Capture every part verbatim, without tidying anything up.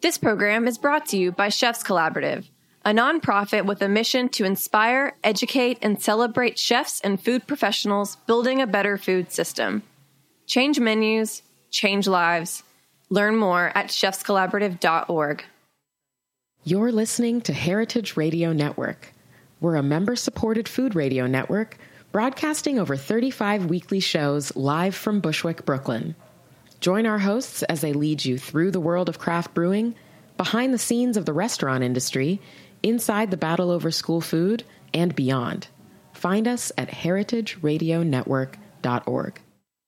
This program is brought to you by Chefs Collaborative, a nonprofit with a mission to inspire, educate, and celebrate chefs and food professionals building a better food system. Change menus, change lives. Learn more at chefs collaborative dot org. You're listening to Heritage Radio Network. We're a member-supported food radio network broadcasting over thirty-five weekly shows live from Bushwick, Brooklyn. Join our hosts as they lead you through the world of craft brewing, behind the scenes of the restaurant industry, inside the battle over school food, and beyond. Find us at heritage radio network dot org.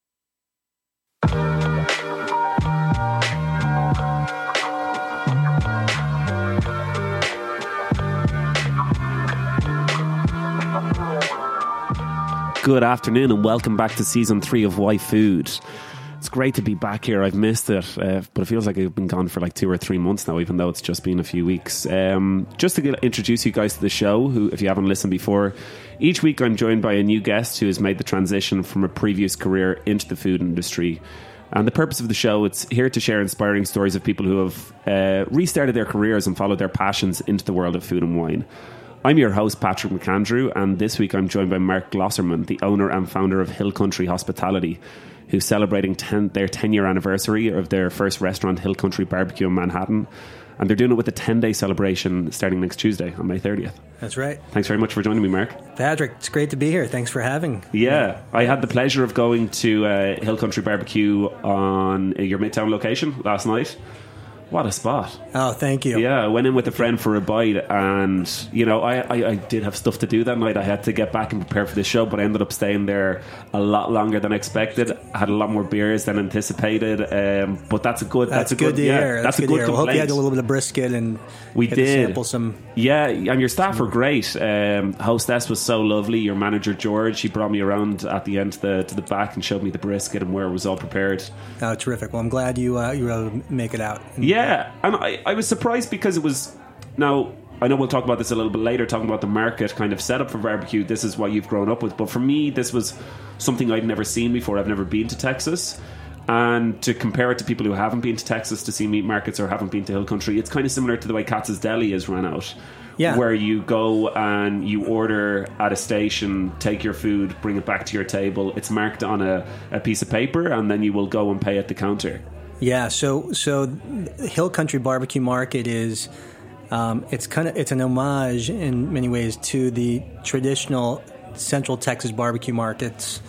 Good afternoon and welcome back to season three of Why Food. It's great to be back here. I've missed it, uh, but it feels like I've been gone for like two or three months now, even though it's just been a few weeks. Um, just to get, introduce you guys to the show, who, if you haven't listened before, each week I'm joined by a new guest who has made the transition from a previous career into the food industry. And the purpose of the show, it's here to share inspiring stories of people who have uh, restarted their careers and followed their passions into the world of food and wine. I'm your host, Patrick McAndrew, and this week I'm joined by Mark Glosserman, the owner and founder of Hill Country Hospitality, who's celebrating ten, their ten-year anniversary of their first restaurant, Hill Country Barbecue in Manhattan. And they're doing it with a ten-day celebration starting next Tuesday on May thirtieth. That's right. Thanks very much for joining me, Mark. Patrick, it's great to be here. Thanks for having me. Yeah, I had the pleasure of going to uh, Hill Country Barbecue on your Midtown location last night. What a spot. Oh, thank you. Yeah, I went in with a friend for a bite, and, you know, I, I, I did have stuff to do that night. I had to get back and prepare for the show, but I ended up staying there a lot longer than expected. I had a lot more beers than anticipated, um, but that's a good That's, that's a good good to yeah, hear. That's, That's a good good. I hope you had complaint. a little bit of brisket and We get to did. sample some. Yeah, and your staff were great. Um, hostess was so lovely. Your manager, George, he brought me around at the end to the, to the back and showed me the brisket and where it was all prepared. Oh, terrific. Well, I'm glad you uh, you were able to make it out. Yeah, and I, I was surprised because it was... Now, I know we'll talk about this a little bit later, talking about the market kind of setup for barbecue. This is what you've grown up with. But for me, this was something I'd never seen before. I've never been to Texas. And to compare it to people who haven't been to Texas to see meat markets or haven't been to Hill Country, it's kind of similar to the way Katz's Deli is run out. Yeah. Where you go and you order at a station, take your food, bring it back to your table. It's marked on a, a piece of paper, and then you will go and pay at the counter. Yeah, so so Hill Country Barbecue Market is um, it's kind of it's an homage in many ways to the traditional Central Texas barbecue markets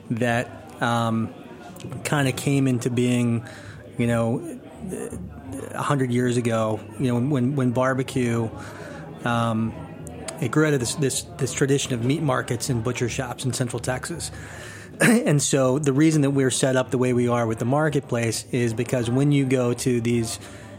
that um, kind of came into being, you know, a hundred years ago. You know, when when barbecue. Um, it grew out of this, this this tradition of meat markets and butcher shops in Central Texas. And so the reason that we're set up the way we are with the marketplace is because when you go to these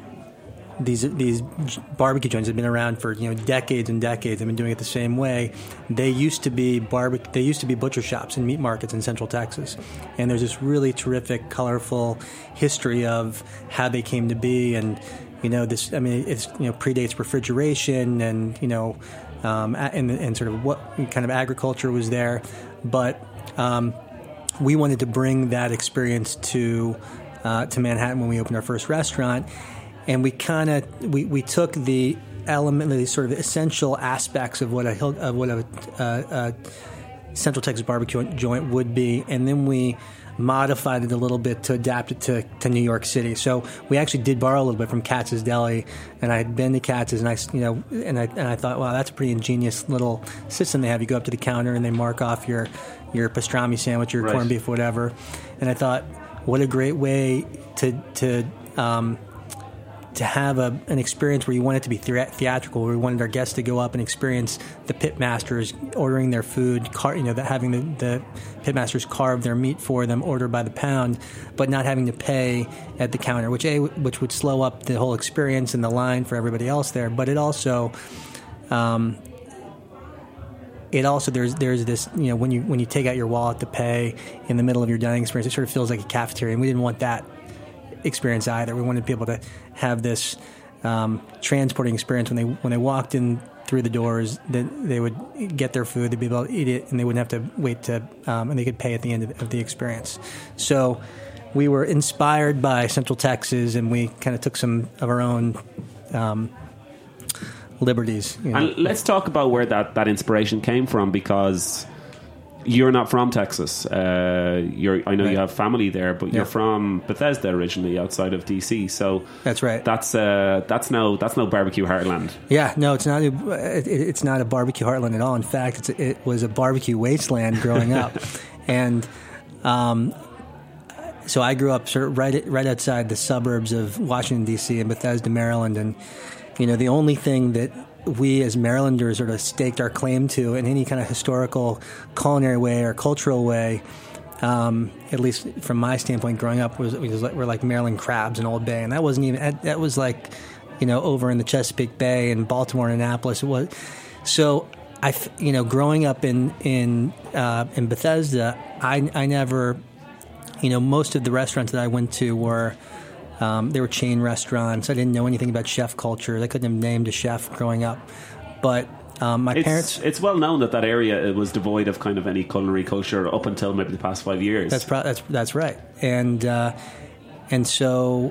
these these barbecue joints that have been around for, you know, decades and decades, they've been doing it the same way. They used to be barbe- they used to be butcher shops and meat markets in Central Texas. And there's this really terrific, colorful history of how they came to be. And you know, this, I mean, it's, you know, predates refrigeration and, you know, um, and, and sort of what kind of agriculture was there. But um, we wanted to bring that experience to uh, to Manhattan when we opened our first restaurant. And we kind of, we, we took the element, the sort of essential aspects of what a, of what a, a, a Central Texas barbecue joint would be, and then we modified it a little bit to adapt it to, to New York City. So we actually did borrow a little bit from Katz's Deli, and I had been to Katz's, and I, you know, and I and I thought, wow, that's a pretty ingenious little system they have. You go up to the counter and they mark off your your pastrami sandwich, your right. corned beef, whatever. And I thought, what a great way to to um, to have a, an experience where you want it to be thea- theatrical, where we wanted our guests to go up and experience the pit masters ordering their food, car- you know, the, having the, the pit masters carve their meat for them, order by the pound, but not having to pay at the counter, which a which would slow up the whole experience and the line for everybody else there. But it also, um, it also there's there's this, you know, when you when you take out your wallet to pay in the middle of your dining experience, it sort of feels like a cafeteria, and we didn't want that experience either. We wanted people to have this um, transporting experience when they when they walked in through the doors, that they would get their food, they'd be able to eat it, and they wouldn't have to wait to um, and they could pay at the end of, of the experience. So we were inspired by Central Texas, and we kind of took some of our own um, liberties. You know? And let's talk about where that, that inspiration came from, because you're not from Texas. Uh, you're, I know right. you have family there, but yeah. you're from Bethesda originally, outside of D C. So that's right. That's uh, that's no that's no barbecue heartland. Yeah, no, it's not. A, it, it's not a barbecue heartland at all. In fact, it's, it was a barbecue wasteland growing up, and um, so I grew up sort of right right outside the suburbs of Washington D C in Bethesda, Maryland, and you know the only thing that we as Marylanders sort of staked our claim to in any kind of historical, culinary way or cultural way, um, at least from my standpoint growing up, was, was like, we're like Maryland crabs in Old Bay. And that wasn't even, that was like, you know, over in the Chesapeake Bay and Baltimore and Annapolis. It was, so I, you know, growing up in, in, uh, in Bethesda, I, I never, you know, most of the restaurants that I went to were, Um, they were chain restaurants. I didn't know anything about chef culture. They couldn't have named a chef growing up. But um, my it's, parents... It's well known that that area it was devoid of kind of any culinary culture up until maybe the past five years. That's pro- that's that's right. And uh, and so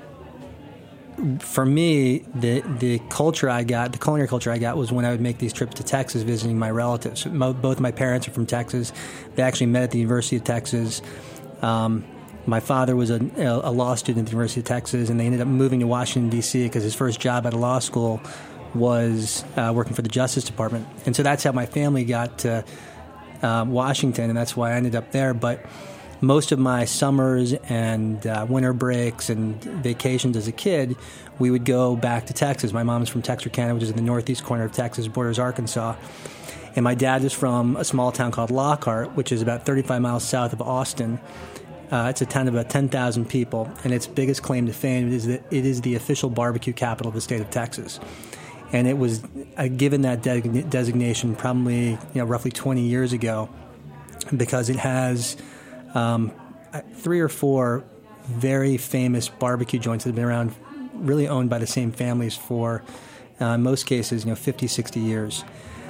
for me, the the culture I got, the culinary culture I got was when I would make these trips to Texas visiting my relatives. Mo- both my parents are from Texas. They actually met at the University of Texas. Um My father was a, a law student at the University of Texas, and they ended up moving to Washington, D C because his first job at a law school was uh, working for the Justice Department. And so that's how my family got to uh, Washington, and that's why I ended up there. But most of my summers and uh, winter breaks and vacations as a kid, we would go back to Texas. My mom's from Texarkana, which is in the northeast corner of Texas, borders Arkansas. And my dad was from a small town called Lockhart, which is about thirty-five miles south of Austin. Uh, it's a town of about ten thousand people, and its biggest claim to fame is that it is the official barbecue capital of the state of Texas. And it was uh, given that de- designation probably you know roughly twenty years ago because it has um, three or four very famous barbecue joints that have been around, really owned by the same families for, uh, in most cases, you know, fifty, sixty years.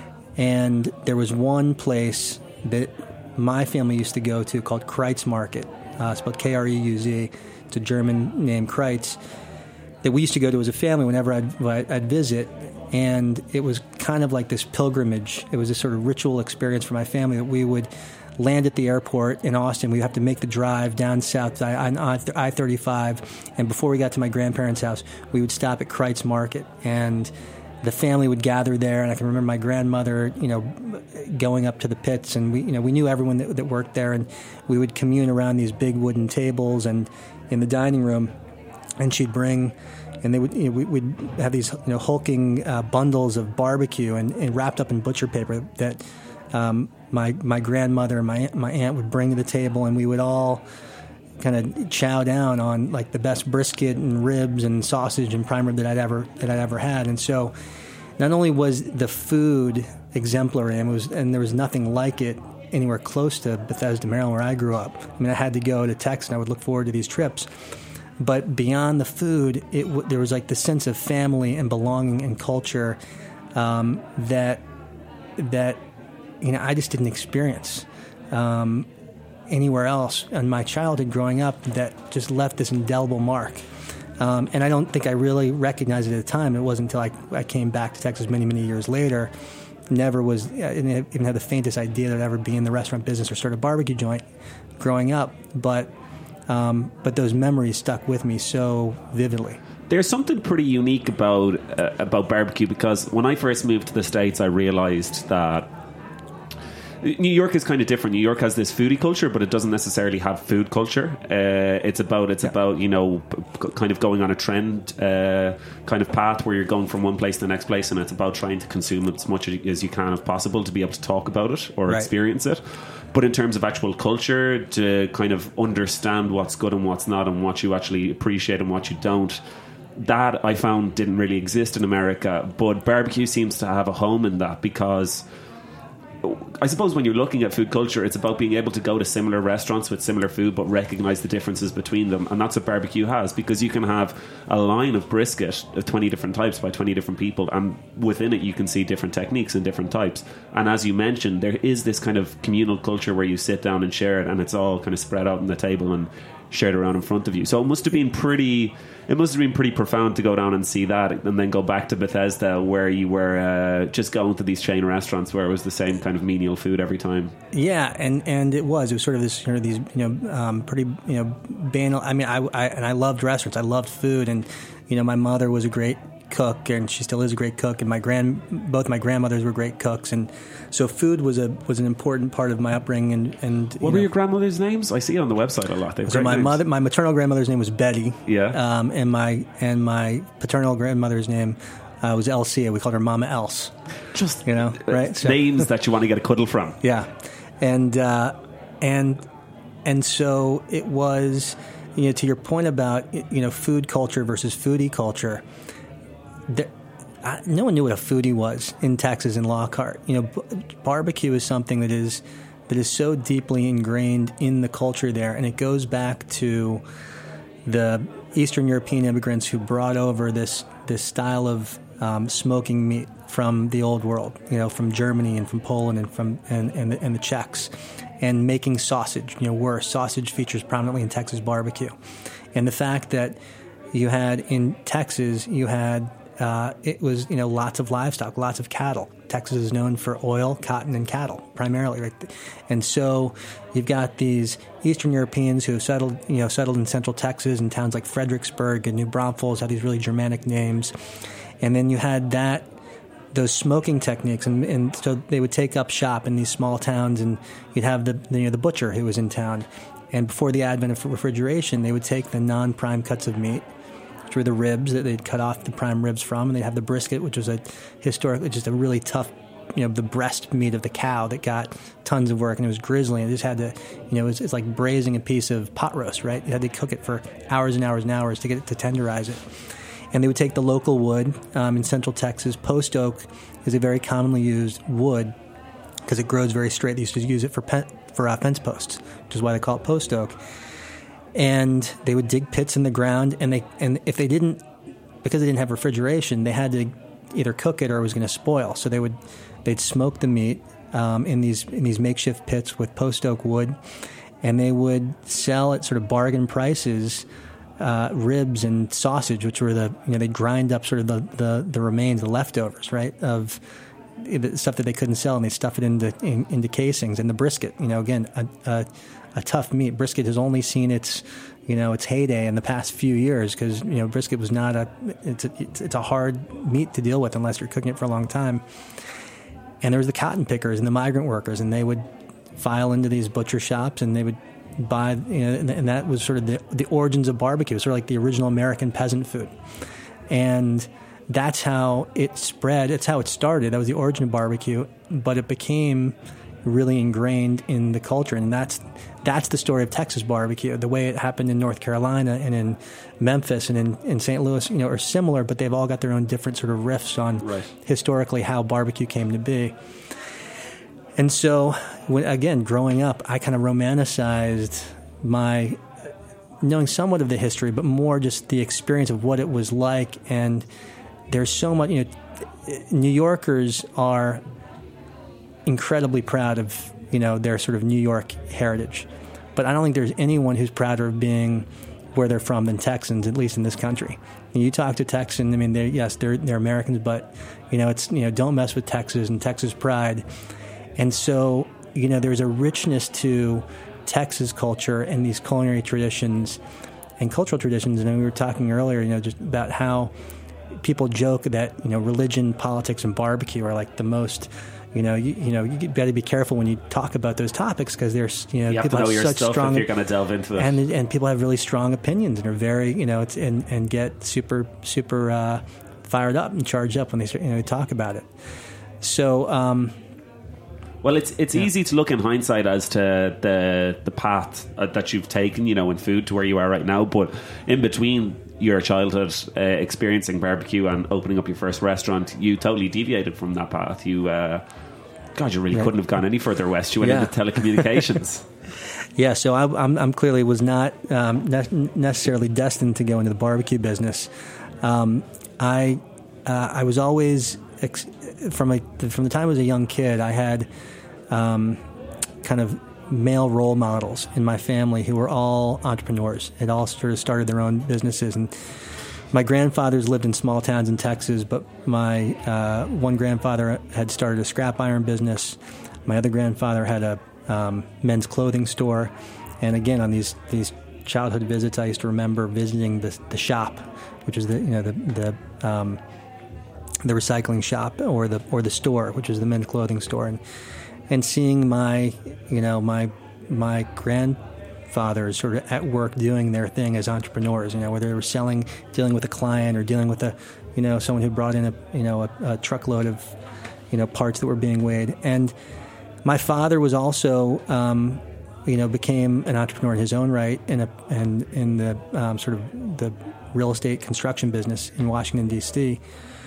And there was one place that my family used to go to called Kreitz Market. Uh, it's spelled K R E U Z. It's a German name, Kreitz, that we used to go to as a family whenever I'd, I'd visit. And it was kind of like this pilgrimage. It was this sort of ritual experience for my family that we would land at the airport in Austin. We'd have to make the drive down south on I thirty-five. And before we got to my grandparents' house, we would stop at Kreitz Market. And the family would gather there, and I can remember my grandmother, you know, going up to the pits, and we, you know, we knew everyone that, that worked there, and we would commune around these big wooden tables and in the dining room, and she'd bring, and they would, you know, we, we'd have these, you know, hulking uh, bundles of barbecue and, and wrapped up in butcher paper that um, my my grandmother and my my aunt would bring to the table, and we would all kind of chow down on like the best brisket and ribs and sausage and prime rib that I'd ever that I'd ever had. And so, not only was the food exemplary, and it was, and there was nothing like it anywhere close to Bethesda, Maryland, where I grew up. I mean, I had to go to Texas, and I would look forward to these trips. But beyond the food, it w- there was like the sense of family and belonging and culture um, that that you know I just didn't experience Um, anywhere else in my childhood growing up that just left this indelible mark. Um, and I don't think I really recognized it at the time. It wasn't until I, I came back to Texas many, many years later. Never was, I didn't even have the faintest idea that I'd ever be in the restaurant business or start a barbecue joint growing up. But, um, but those memories stuck with me so vividly. There's something pretty unique about uh, about barbecue, because when I first moved to the States, I realized that New York is kind of different. New York has this foodie culture, but it doesn't necessarily have food culture. Uh, it's about it's yeah. about you know p- kind of going on a trend uh, kind of path where you're going from one place to the next place, and it's about trying to consume as much as you can if possible to be able to talk about it or right. experience it. But in terms of actual culture, to kind of understand what's good and what's not, and what you actually appreciate and what you don't, that I found didn't really exist in America. But barbecue seems to have a home in that, because I suppose when you're looking at food culture, it's about being able to go to similar restaurants with similar food, but recognize the differences between them. And that's what barbecue has, because you can have a line of brisket of twenty different types by twenty different people, and within it you can see different techniques and different types. And as you mentioned, there is this kind of communal culture where you sit down and share it, and it's all kind of spread out on the table, and shared around in front of you. So it must have been pretty. It must have been pretty profound to go down and see that, and then go back to Bethesda, where you were uh, just going to these chain restaurants where it was the same kind of menial food every time. Yeah, and, and it was it was sort of this, you know, these you know um, pretty you know banal. I mean, I, I and I loved restaurants. I loved food, and you know, my mother was a great cook, and she still is a great cook, and my grand both my grandmothers were great cooks, and so food was a was an important part of my upbringing. And, and what you were know, your grandmother's names? I see it on the website a lot. They have so great my names. mother, my maternal grandmother's name was Betty. Yeah, um, and my and my paternal grandmother's name uh, was Elsie. We called her Mama Else. Just you know, right? So, names that you want to get a cuddle from. Yeah, and uh, and and so it was. You know, to your point about you know food culture versus foodie culture. There, I, no one knew what a foodie was in Texas and Lockhart. You know, b- barbecue is something that is that is so deeply ingrained in the culture there, and it goes back to the Eastern European immigrants who brought over this this style of um, smoking meat from the old world. You know, from Germany and from Poland and from and and the, and the Czechs, and making sausage. You know, where sausage features prominently in Texas barbecue, and the fact that you had in Texas, you had Uh, it was, you know, lots of livestock, lots of cattle. Texas is known for oil, cotton, and cattle primarily, right? And so you've got these Eastern Europeans who have settled, you know, settled in Central Texas in towns like Fredericksburg and New Braunfels, had these really Germanic names. And then you had that, those smoking techniques, and, and so they would take up shop in these small towns, and you'd have the, the, you know, the butcher who was in town. And before the advent of refrigeration, they would take the non-prime cuts of meat, which were the ribs that they'd cut off the prime ribs from, and they'd have the brisket, which was a historically just a really tough, you know, the breast meat of the cow that got tons of work, and it was grizzly, and it just had to, you know, it was, it's like braising a piece of pot roast, right? You had to cook it for hours and hours and hours to get it to tenderize it. And they would take the local wood um, in Central Texas. Post oak is a very commonly used wood because it grows very straight. They used to use it for pen, for uh, fence posts, which is why they call it post oak. And they would dig pits in the ground, and they and if they didn't, because they didn't have refrigeration, they had to either cook it or it was going to spoil. So they would they'd smoke the meat um, in these in these makeshift pits with post oak wood, and they would sell at sort of bargain prices uh, ribs and sausage, which were the you know they'd grind up sort of the the, the remains, the leftovers, right, of the stuff that they couldn't sell, and they stuff it into in, into casings. And the brisket, you know, again a, a a tough meat. Brisket has only seen its, you know, its heyday in the past few years because, you know, brisket was not a it's, a, it's, it's a hard meat to deal with unless you're cooking it for a long time. And there was the cotton pickers and the migrant workers, and they would file into these butcher shops, and they would buy, you know, and, and that was sort of the, the origins of barbecue, sort of like the original American peasant food. And that's how it spread. It's how it started. That was the origin of barbecue, but it became really ingrained in the culture, and that's that's the story of Texas barbecue. The way it happened in North Carolina and in Memphis and in, in Saint Louis, you know, are similar, but they've all got their own different sort of riffs on right. historically how barbecue came to be. And so, when, again, growing up, I kind of romanticized my knowing somewhat of the history, but more just the experience of what it was like. And there's so much, you know, New Yorkers are incredibly proud of, you know, their sort of New York heritage. But I don't think there's anyone who's prouder of being where they're from than Texans, at least in this country. And you talk to Texans, I mean, they're, yes, they're they're Americans, but, you know, it's, you know, don't mess with Texas and Texas pride. And so, you know, there's a richness to Texas culture and these culinary traditions and cultural traditions. And we were talking earlier, you know, just about how people joke that, you know, religion, politics, and barbecue are like the most... You know, you, you know, you got to be careful when you talk about those topics because there's, you know, you have people to know have your such stuff strong, if you're going to delve into it, and and people have really strong opinions and are very, you know, it's and, and get super super uh, fired up and charged up when they start, you know, talk about it. So, um, well, it's it's yeah. easy to look in hindsight as to the the path uh, that you've taken, you know, in food to where you are right now, but in between your childhood uh, experiencing barbecue and opening up your first restaurant, you totally deviated from that path. You uh, God, you really right. couldn't have gone any further west. You went yeah. into telecommunications. yeah, so I, I'm, I'm clearly was not um, ne- necessarily destined to go into the barbecue business. Um, I uh, I was always ex- from a, from the time I was a young kid. I had um, kind of male role models in my family who were all entrepreneurs, had all sort of started their own businesses. And my grandfathers lived in small towns in Texas, but my uh, one grandfather had started a scrap iron business. My other grandfather had a um, men's clothing store. And again, on these these childhood visits, I used to remember visiting the the shop, which is the you know the the um, the recycling shop, or the or the store, which is the men's clothing store, and and seeing my you know my my grandfathers sort of at work doing their thing as entrepreneurs. You know, whether they were selling, dealing with a client, or dealing with a you know someone who brought in a you know a, a truckload of you know parts that were being weighed. And my father was also um, you know became an entrepreneur in his own right in a and in the um, sort of the real estate construction business in Washington, D C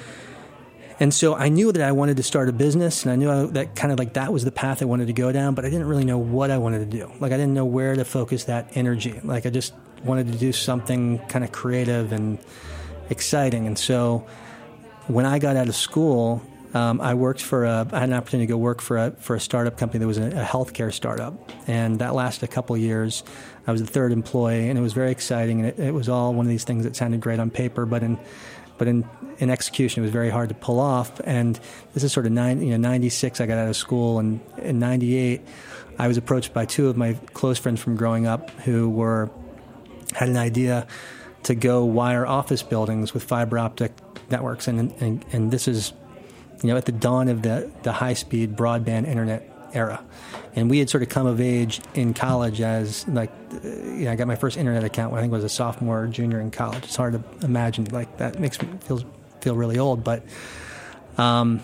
And so I knew that I wanted to start a business, and I knew I, that kind of like that was the path I wanted to go down, but I didn't really know what I wanted to do. Like, I didn't know where to focus that energy. Like, I just wanted to do something kind of creative and exciting. And so when I got out of school, um, I worked for a, I had an opportunity to go work for a, for a startup company that was a, a healthcare startup. And that lasted a couple of years. I was the third employee, and it was very exciting. And it, it was all one of these things that sounded great on paper, but in But in, in execution, it was very hard to pull off. And this is sort of nine, you know, ninety-six. I got out of school, and in ninety-eight, I was approached by two of my close friends from growing up who were had an idea to go wire office buildings with fiber optic networks. And and, and this is, you know, at the dawn of the, the high speed broadband internet era. And we had sort of come of age in college as, like, you know, I got my first internet account when I think I was a sophomore or junior in college. It's hard to imagine. Like, that makes me feel feel really old. But um,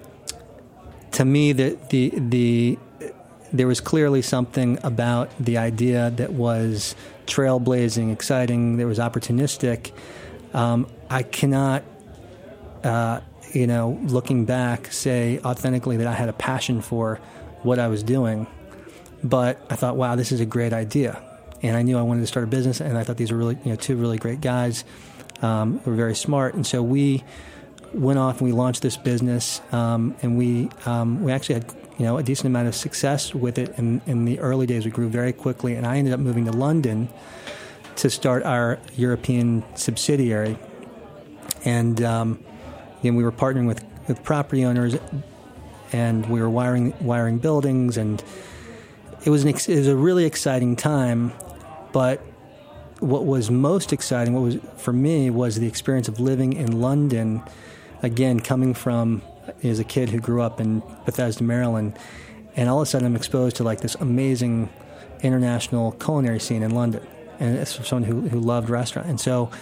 to me, the, the the there was clearly something about the idea that was trailblazing, exciting, that was opportunistic. Um, I cannot, uh, you know, looking back, say authentically that I had a passion for what I was doing, but I thought, wow, this is a great idea. And I knew I wanted to start a business, and I thought these were really, you know, two really great guys um, who were very smart. And so we went off and we launched this business, um, and we um, we actually had, you know, a decent amount of success with it. In, in the early days, we grew very quickly, and I ended up moving to London to start our European subsidiary. And um, you know, we were partnering with, with property owners, and we were wiring wiring buildings, and it was an ex- it was a really exciting time. But what was most exciting, what was for me, was the experience of living in London. Again, coming from as a kid who grew up in Bethesda, Maryland, and all of a sudden I'm exposed to like this amazing international culinary scene in London, and it's for someone who who loved restaurant. And so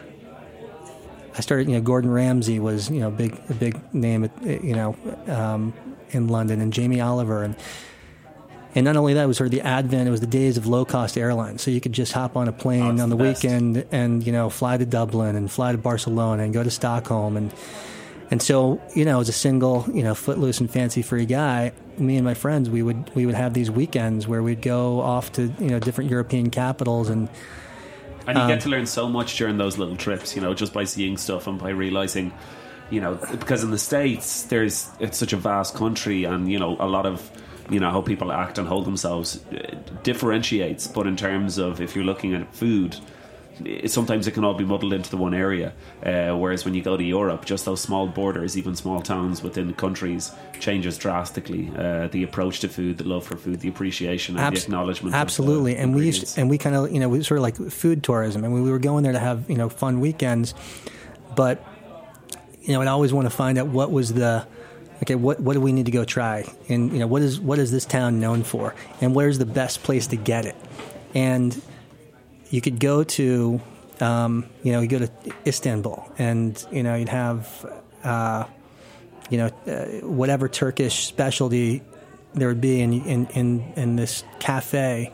I started, you know, Gordon Ramsay was, you know, big, a big name, you know, um, in London, and Jamie Oliver. And and not only that, it was sort of the advent, it was the days of low-cost airlines. So you could just hop on a plane oh, on the, the weekend and, you know, fly to Dublin and fly to Barcelona and go to Stockholm. And and so, you know, as a single, you know, footloose and fancy-free guy, me and my friends, we would we would have these weekends where we'd go off to, you know, different European capitals. And And you get to learn so much during those little trips, you know, just by seeing stuff and by realizing, you know, because in the States, there's it's such a vast country, and, you know, a lot of, you know, how people act and hold themselves differentiates. But in terms of if you're looking at food, it, sometimes it can all be muddled into the one area. Uh, whereas when you go to Europe, just those small borders, even small towns within countries, changes drastically. Uh, the approach to food, the love for food, the appreciation, and Abs- the acknowledgement. Absolutely, of, uh, and we used to, and we kind of, you know, we sort of like food tourism, and we, we were going there to have, you know, fun weekends. But, you know, I'd always want to find out what was the okay, what what do we need to go try, and, you know, what is what is this town known for, and where's the best place to get it. And you could go to, um, you know, you go to Istanbul, and, you know, you'd have, uh, you know, uh, whatever Turkish specialty there would be in, in, in, in this cafe.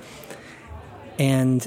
And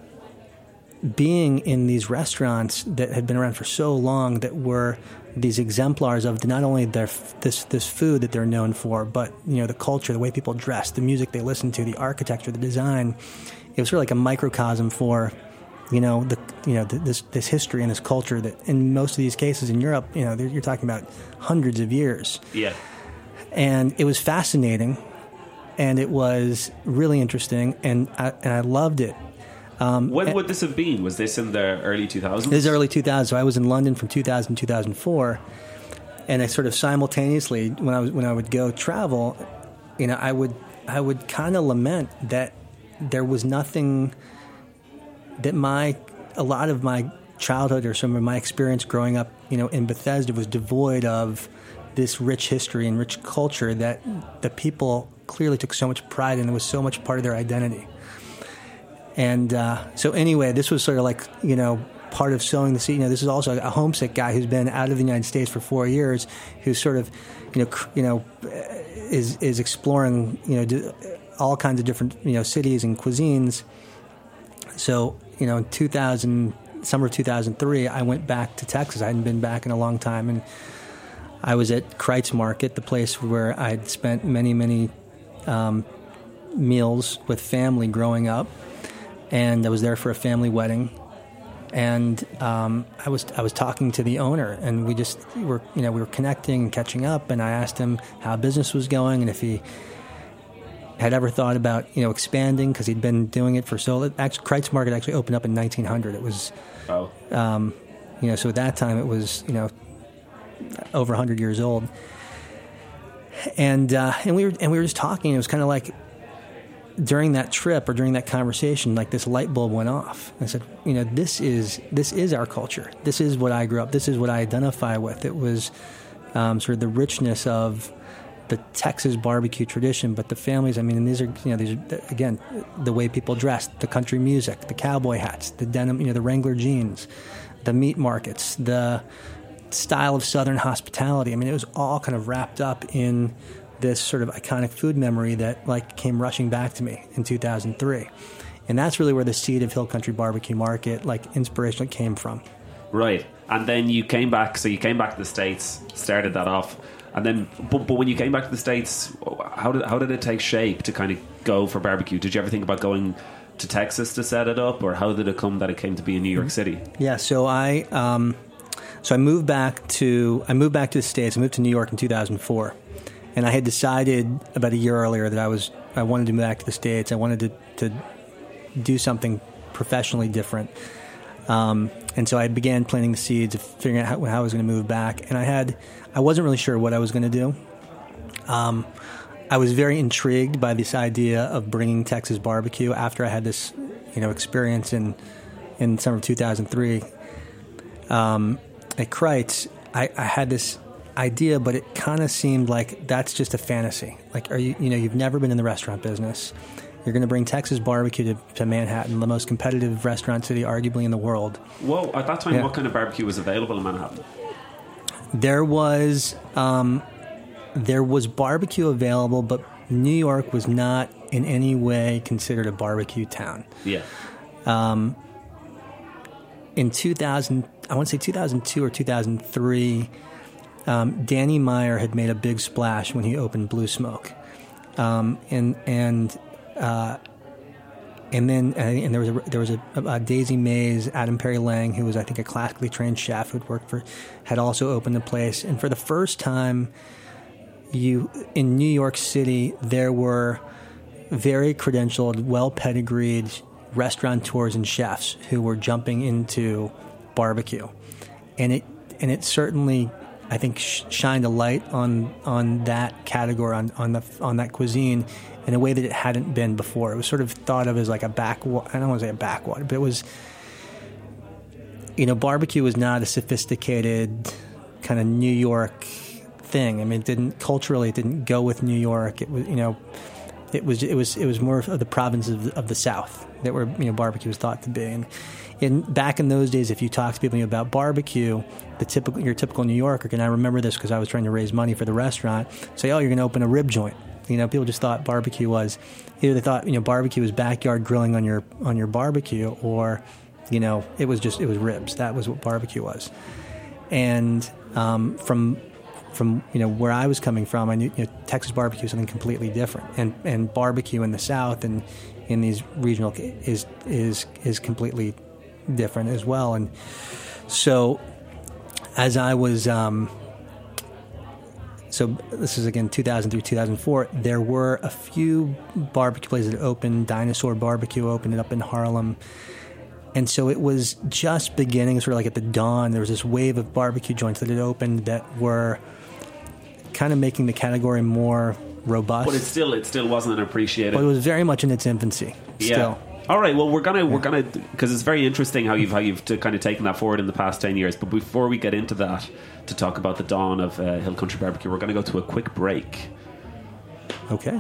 being in these restaurants that had been around for so long, that were these exemplars of not only their this this food that they're known for, but, you know, the culture, the way people dress, the music they listen to, the architecture, the design. It was sort of like a microcosm for, you know, the you know the, this this history and this culture that in most of these cases in Europe, you know, you're talking about hundreds of years. Yeah. And it was fascinating, and it was really interesting, and I, and I loved it. Um, when would this have been? Was this in the early two thousands? This is early two thousands. So I was in London from two thousand to two thousand four, and I sort of simultaneously, when I was when I would go travel, you know, I would I would kind of lament that there was nothing that my a lot of my childhood or some of my experience growing up, you know, in Bethesda was devoid of this rich history and rich culture that the people clearly took so much pride in. It was so much part of their identity. And uh, so anyway, this was sort of like, you know, part of sowing the seed. You know, this is also a homesick guy who's been out of the United States for four years, who's sort of, you know, cr- you know, is is exploring, you know, d- all kinds of different, you know, cities and cuisines. So, you know, in two thousand, summer of two thousand three, I went back to Texas. I hadn't been back in a long time, and I was at Kreitz Market, the place where I'd spent many, many um, meals with family growing up. And I was there for a family wedding, and um, I was I was talking to the owner, and we just were you know we were connecting and catching up, and I asked him how business was going and if he had ever thought about you know expanding, because he'd been doing it for so. Actually, Kreitz Market actually opened up in nineteen hundred. It was, oh. um, you know, so at that time it was you know over a hundred years old, and uh, and we were and we were just talking. It was kind of like, during that trip or during that conversation, like this light bulb went off. I said, you know, this is this is our culture. This is what I grew up. This is what I identify with. It was um, sort of the richness of the Texas barbecue tradition, but the families. I mean, and these are you know these are again the way people dressed, the country music, the cowboy hats, the denim, you know, the Wrangler jeans, the meat markets, the style of Southern hospitality. I mean, it was all kind of wrapped up in this sort of iconic food memory that like came rushing back to me in two thousand three. And that's really where the seed of Hill Country Barbecue Market, like inspirationally came from. Right. And then you came back, so you came back to the States, started that off. And then, but, but when you came back to the States, how did, how did it take shape to kind of go for barbecue? Did you ever think about going to Texas to set it up, or how did it come that it came to be in New York City? Yeah. So I, um, so I moved back to, I moved back to the States. I moved to New York in two thousand four. And I had decided about a year earlier that I was I wanted to move back to the States. I wanted to, to do something professionally different. Um, and so I began planting the seeds of figuring out how, how I was going to move back. And I had I wasn't really sure what I was going to do. Um, I was very intrigued by this idea of bringing Texas barbecue after I had this you know experience in in summer of two thousand three um, at Kreitz. I, I had this idea, but it kind of seemed like that's just a fantasy. Like, are you, you know, you've never been in the restaurant business. You're going to bring Texas barbecue to, to Manhattan, the most competitive restaurant city arguably in the world. Whoa, at that time, yeah. What kind of barbecue was available in Manhattan? There was, um, there was barbecue available, but New York was not in any way considered a barbecue town. Yeah. Um, in two thousand, I want to say two thousand two or two thousand three, Um, Danny Meyer had made a big splash when he opened Blue Smoke, um, and and uh, and then and there was a, there was a, a Daisy Mays, Adam Perry Lang, who was I think a classically trained chef who'd worked for, had also opened the place, and for the first time, you in New York City there were very credentialed, well pedigreed restaurateurs and chefs who were jumping into barbecue, and it and it certainly, I think, sh- shined a light on on that category, on on the on that cuisine, in a way that it hadn't been before. It was sort of thought of as like a backwater. I don't want to say a backwater, but it was, you know, barbecue was not a sophisticated kind of New York thing. I mean, it didn't culturally, it didn't go with New York. It was, you know, it was it was it was more of the province of the, of the South that where you know barbecue was thought to be. And in back in those days, if you talk to people about barbecue, the typical your typical New Yorker, and I remember this because I was trying to raise money for the restaurant, say, oh, you're going to open a rib joint. You know, people just thought barbecue was either they thought you know barbecue was backyard grilling on your on your barbecue, or you know it was just it was ribs. That was what barbecue was. And um, from from you know where I was coming from, I knew you know, Texas barbecue is something completely different, and and barbecue in the South and in these regional is is is completely different as well. And so as I was um, So this is, again, two thousand three, two thousand four. There were a few barbecue places that opened. Dinosaur Barbecue opened it up in Harlem. And so it was just beginning, sort of like at the dawn. There was this wave of barbecue joints that had opened that were kind of making the category more robust. But it still it still wasn't an appreciated. But it was very much in its infancy. Yeah. Still. All right. Well, we're gonna we're gonna because it's very interesting how you've how you've t- kind of taken that forward in the past ten years. But before we get into that, to talk about the dawn of uh, Hill Country Barbecue, we're going to go to a quick break. Okay.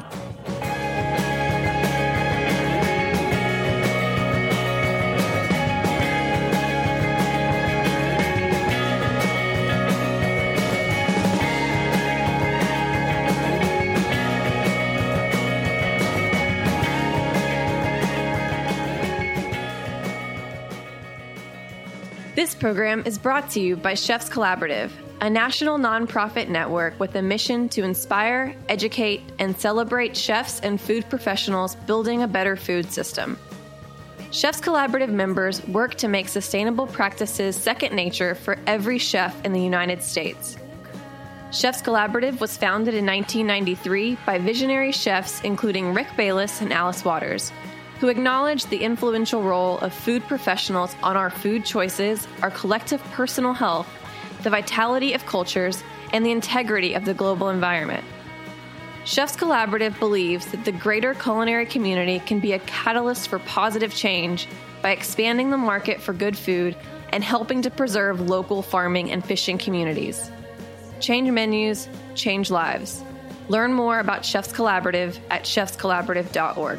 This program is brought to you by Chefs Collaborative, a national nonprofit network with a mission to inspire, educate, and celebrate chefs and food professionals building a better food system. Chefs Collaborative members work to make sustainable practices second nature for every chef in the United States. Chefs Collaborative was founded in nineteen ninety-three by visionary chefs including Rick Bayless and Alice Waters, who acknowledge the influential role of food professionals on our food choices, our collective personal health, the vitality of cultures, and the integrity of the global environment. Chefs Collaborative believes that the greater culinary community can be a catalyst for positive change by expanding the market for good food and helping to preserve local farming and fishing communities. Change menus, change lives. Learn more about Chefs Collaborative at chefs collaborative dot org.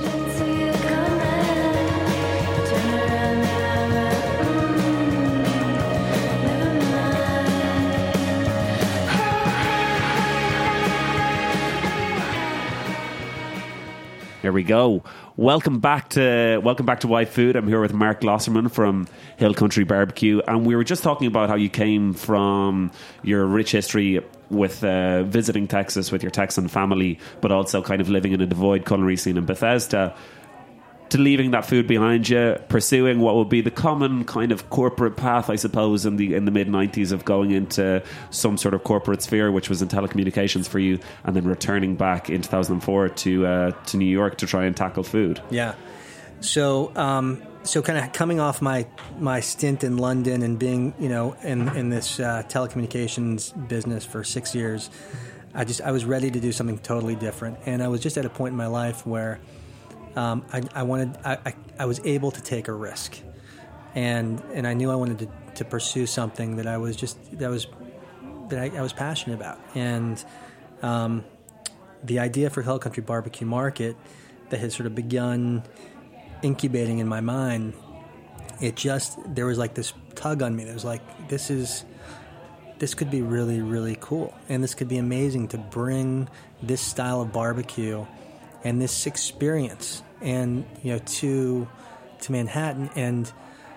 Here we go. Welcome back to welcome back to Why Food. I'm here with Mark Glosserman from Hill Country Barbecue, and we were just talking about how you came from your rich history with uh, visiting Texas with your Texan family, but also kind of living in a devoid culinary scene in Bethesda, to leaving that food behind you, pursuing what would be the common kind of corporate path, I suppose, in the in the mid nineties of going into some sort of corporate sphere, which was in telecommunications for you, and then returning back in two thousand four to uh, to New York to try and tackle food. Yeah. So, um, so kind of coming off my my stint in London and being, you know, in in this uh, telecommunications business for six years, I just I was ready to do something totally different, and I was just at a point in my life where Um, I, I wanted. I, I, I was able to take a risk, and and I knew I wanted to, to pursue something that I was just that was that I, I was passionate about. And um, the idea for Hill Country Barbecue Market that had sort of begun incubating in my mind, it just there was like this tug on me. There was like this is this could be really really cool, and this could be amazing to bring this style of barbecue and this experience, and you know, to to Manhattan. And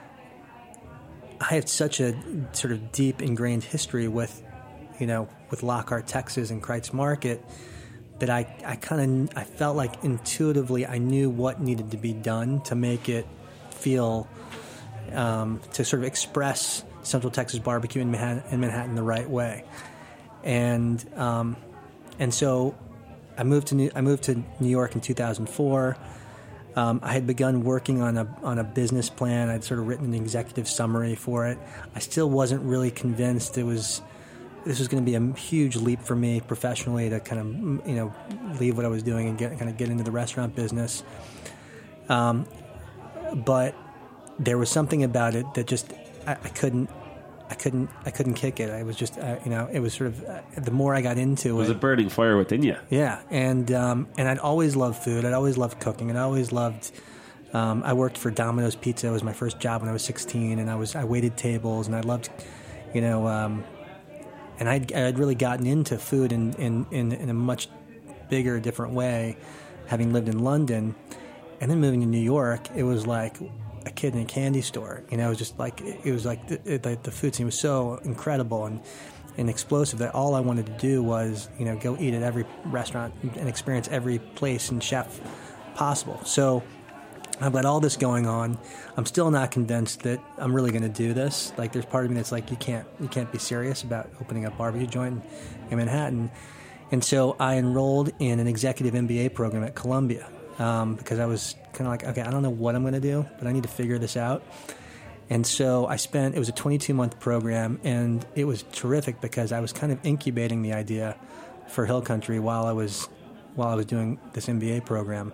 I have such a sort of deep ingrained history with, you know, with Lockhart, Texas, and Kreitz Market that I, I kind of I felt like intuitively I knew what needed to be done to make it feel um, to sort of express Central Texas barbecue in Manhattan, in Manhattan the right way, and um, and so. I moved to New, I moved to New York in two thousand four. Um, I had begun working on a on a business plan. I'd sort of written an executive summary for it. I still wasn't really convinced it was this was going to be a huge leap for me professionally to kind of, you know, leave what I was doing and get kind of get into the restaurant business. Um, but there was something about it that just I, I couldn't. I couldn't. I couldn't kick it. I was just, uh, you know, it was sort of. Uh, the more I got into it, it was a burning fire within you. Yeah, and um, and I'd always loved food. I'd always loved cooking, and I always loved. Um, I worked for Domino's Pizza. It was my first job when I was sixteen, and I was I waited tables, and I loved, you know, um, and I'd I'd really gotten into food in in, in in a much bigger, different way, having lived in London, and then moving to New York. It was like a kid in a candy store. You know, it was just like, it was like the, the, the food scene was so incredible and, and explosive that all I wanted to do was, you know, go eat at every restaurant and experience every place and chef possible. So I've got all this going on. I'm still not convinced that I'm really going to do this. Like, there's part of me that's like, you can't, you can't be serious about opening a barbecue joint in Manhattan. And so I enrolled in an executive M B A program at Columbia um, because I was kind of like, okay, I don't know what I'm going to do, but I need to figure this out. And so I spent, it was a twenty-two month program, and it was terrific because I was kind of incubating the idea for Hill Country while I was while I was doing this M B A program.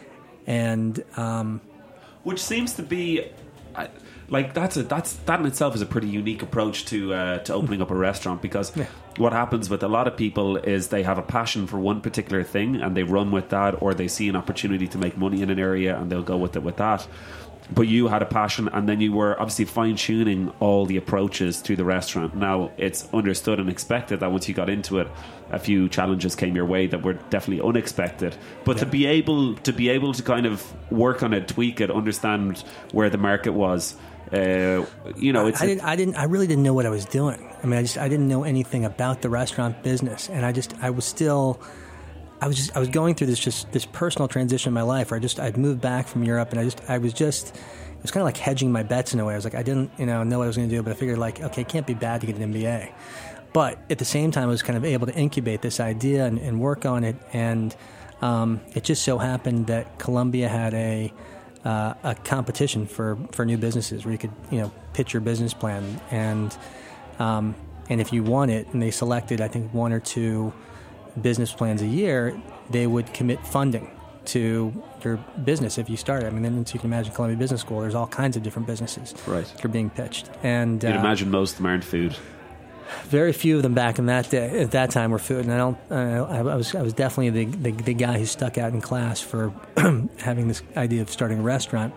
And um, which seems to be uh, like that's a that's that in itself is a pretty unique approach to uh, to opening up a restaurant, because yeah. what happens with a lot of people is they have a passion for one particular thing and they run with that, or they see an opportunity to make money in an area and they'll go with it with that. But you had a passion, and then you were obviously fine-tuning all the approaches to the restaurant. Now, it's understood and expected that once you got into it, a few challenges came your way that were definitely unexpected. But yeah. to be able to be able to kind of work on it, tweak it, understand where the market was, uh, you know, it's. I, I didn't. I didn't. I really didn't know what I was doing. I mean, I just. I didn't know anything about the restaurant business, and I just. I was still. I was just I was going through this just this personal transition in my life where I just I'd moved back from Europe, and I just I was just it was kind of like hedging my bets in a way. I was like, I didn't you know know what I was going to do, but I figured, like, okay, it can't be bad to get an M B A. But at the same time, I was kind of able to incubate this idea and, and work on it, and um, it just so happened that Columbia had a uh, a competition for, for new businesses where you could you know pitch your business plan, and um, and if you won it, and they selected I think one or two business plans a year, they would commit funding to your business if you started. I mean, then so you can imagine Columbia Business School, there's all kinds of different businesses right. that are being pitched. And you'd uh, imagine most of them aren't food. Very few of them back in that day, at that time, were food. And I don't. Uh, I, I was I was definitely the, the the guy who stuck out in class for having this idea of starting a restaurant.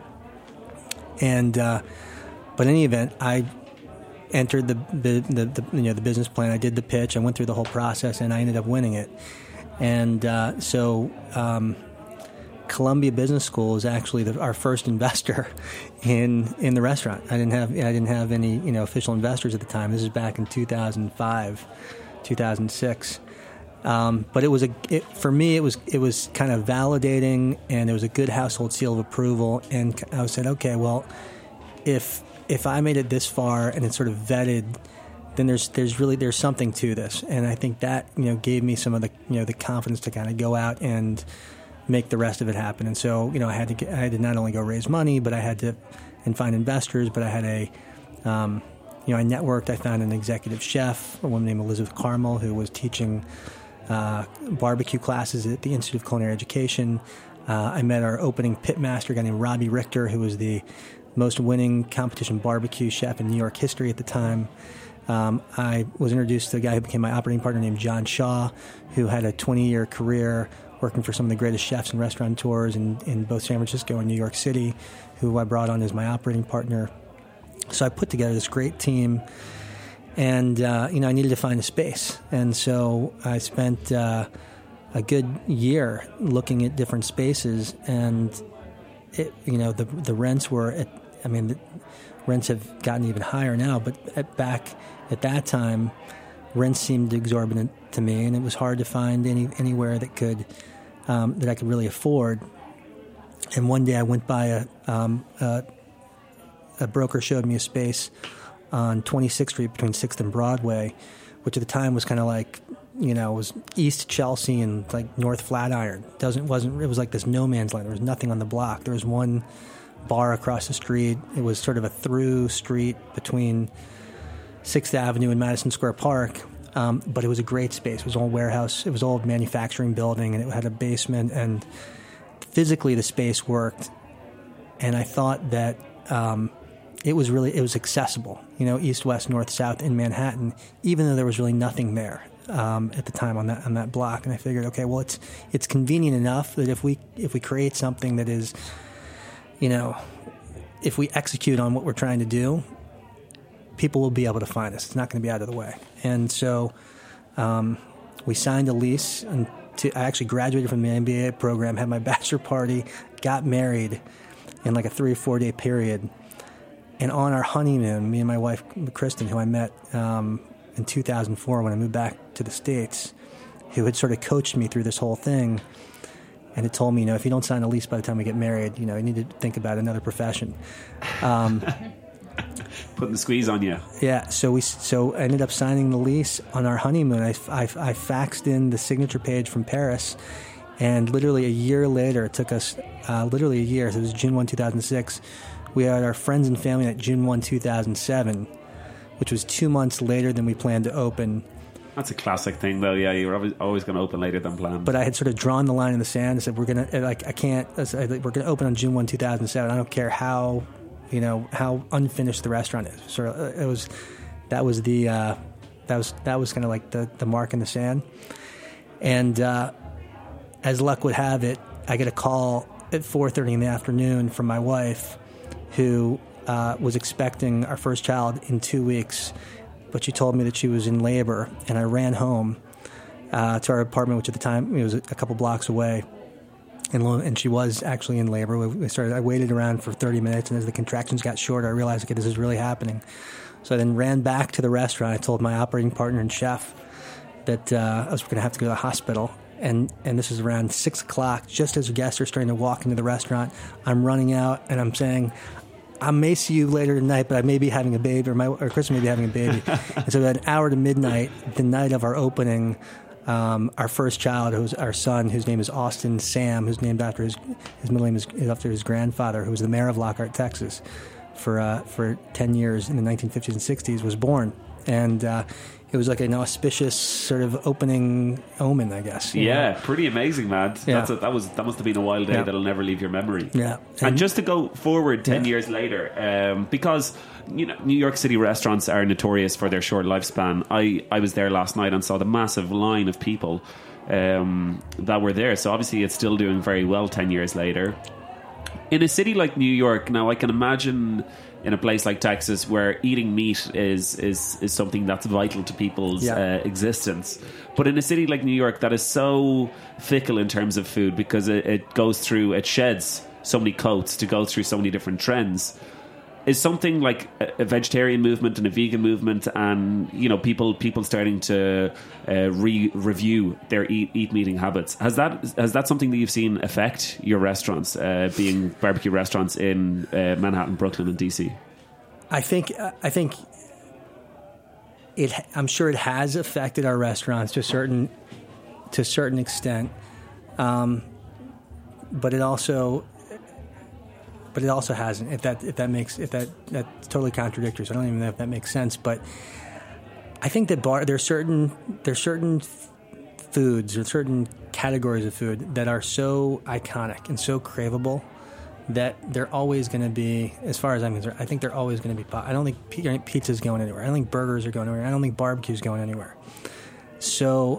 And uh, but in any event, I entered the, the, the, the you know the business plan. I did the pitch. I went through the whole process, and I ended up winning it. And uh, so um, Columbia Business School is actually the, our first investor in in the restaurant. I didn't have I didn't have any you know official investors at the time. This is back in two thousand five, two thousand six. Um, but it was a it, for me it was it was kind of validating, and it was a good household seal of approval. And I said, okay, well, if if I made it this far and it's sort of vetted, then there's there's really there's something to this. And I think that you know gave me some of the you know the confidence to kind of go out and make the rest of it happen. And so you know I had to get, I had to not only go raise money, but I had to and find investors. But I had a um, you know I networked. I found an executive chef, a woman named Elizabeth Carmel, who was teaching uh, barbecue classes at the Institute of Culinary Education. Uh, I met our opening pitmaster, a guy named Robbie Richter, who was the most winning competition barbecue chef in New York history at the time. Um, I was introduced to a guy who became my operating partner named John Shaw, who had a twenty-year career working for some of the greatest chefs and restaurateurs in, in both San Francisco and New York City, who I brought on as my operating partner. So I put together this great team, and uh, you know I needed to find a space. And so I spent uh, a good year looking at different spaces, and it, you know the the rents were at, I mean, the rents have gotten even higher now, but at back at that time, rents seemed exorbitant to me, and it was hard to find any anywhere that could um, that I could really afford. And one day, I went by a um, a, a broker showed me a space on twenty-sixth Street between sixth and Broadway, which at the time was kind of like you know was East Chelsea and like North Flatiron. Doesn't wasn't it was like this no man's land. There was nothing on the block. There was one bar across the street. It was sort of a through street between sixth Avenue and Madison Square Park, um, but it was a great space. It was an old warehouse. It was an old manufacturing building, and it had a basement, and physically the space worked. And I thought that um, it was really, it was accessible, you know, east, west, north, south in Manhattan, even though there was really nothing there um, at the time on that on that block. And I figured, okay, well, it's it's convenient enough that if we if we create something that is, you know, if we execute on what we're trying to do, people will be able to find us. It's not going to be out of the way. And so um, we signed a lease. And to, I actually graduated from the M B A program, had my bachelor party, got married in like a three or four day period. And on our honeymoon, me and my wife, Kristen, who I met um, in two thousand four when I moved back to the States, who had sort of coached me through this whole thing, and it told me, you know, if you don't sign a lease by the time we get married, you know, you need to think about another profession. Um, Putting the squeeze on you. Yeah, so we so I ended up signing the lease on our honeymoon. I, I, I faxed in the signature page from Paris, and literally a year later, it took us uh, literally a year, so it was June first, two thousand six, we had our friends and family at June first, two thousand seven, which was two months later than we planned to open. That's a classic thing, though. Yeah, you were always, always going to open later than planned. But I had sort of drawn the line in the sand and said, we're going to, like, I can't, I said, we're going to open on June first, two thousand seven. I don't care how, you know, how unfinished the restaurant is. So it was, that was the, uh, that was, that was kind of like the, the mark in the sand. And uh, as luck would have it, I get a call at four thirty in the afternoon from my wife, who uh, was expecting our first child in two weeks. But she told me that she was in labor, and I ran home uh, to our apartment, which at the time it was a couple blocks away, and lo- and she was actually in labor. We started. I waited around for thirty minutes, and as the contractions got shorter, I realized, okay, this is really happening. So I then ran back to the restaurant. I told my operating partner and chef that uh, I was going to have to go to the hospital, and and this is around six o'clock, just as the guests are starting to walk into the restaurant. I'm running out, and I'm saying, I may see you later tonight, but I may be having a baby, or, my, or Chris may be having a baby. And so at an hour to midnight, the night of our opening, um, our first child, who's our son, whose name is Austin Sam, who's named after his his middle name is after his grandfather, who was the mayor of Lockhart, Texas, for uh, for ten years in the nineteen fifties and sixties, was born. And uh, it was like an auspicious sort of opening omen, I guess. Yeah, know? Pretty amazing, man. Yeah. That's a, that was that must have been a wild day yeah. that'll never leave your memory. Yeah, and, and just to go forward ten yeah. years later, um, because you know New York City restaurants are notorious for their short lifespan. I, I was there last night and saw the massive line of people um, that were there. So obviously, it's still doing very well ten years later. In a city like New York, now I can imagine. In a place like Texas, where eating meat is is, is something that's vital to people's yeah. uh, existence. But in a city like New York, that is so fickle in terms of food, because it, it goes through, it sheds so many coats to go through so many different trends. Is something like a, a vegetarian movement and a vegan movement, and you know people people starting to uh, re review their eat eat meeting habits. Has that has that something that you've seen affect your restaurants, uh, being barbecue restaurants in uh, Manhattan, Brooklyn, and D C? I think I think it. I'm sure it has affected our restaurants to a certain to a certain extent, um, but it also. But it also hasn't. If that if that makes if that that's totally contradictory. So I don't even know if that makes sense. But I think that bar there's certain there's certain foods or certain categories of food that are so iconic and so craveable that they're always going to be, as far as I'm concerned, I think they're always going to be. I don't think pizza's going anywhere. I don't think burgers are going anywhere. I don't think barbecue's going anywhere. So.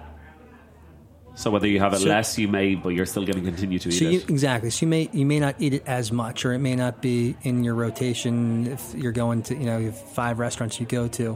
So whether you have it so, less, you may, but you're still going to continue to eat so you, it. Exactly. So you may you may not eat it as much, or it may not be in your rotation if you're going to, you know, you have five restaurants you go to.